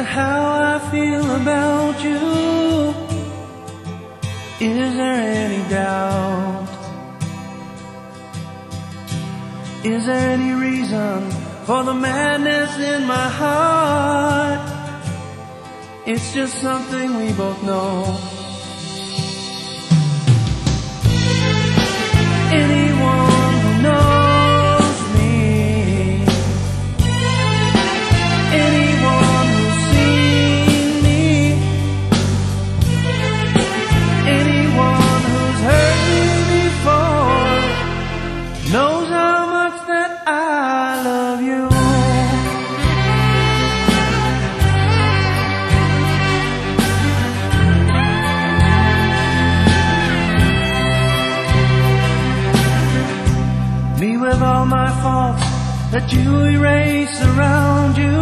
how I feel about you. Is there any doubt? Is there any reason for the madness in my heart? It's just something we both know. Anyone who knows me, anyone who's seen me, anyone who's heard me before, knows how much that I love you. Me with all my faults that you erase around you.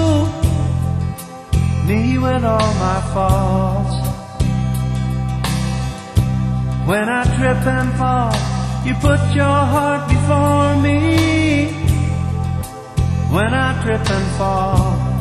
Me with all my faults. When I trip and fall, you put your heart before me. When I trip and fall,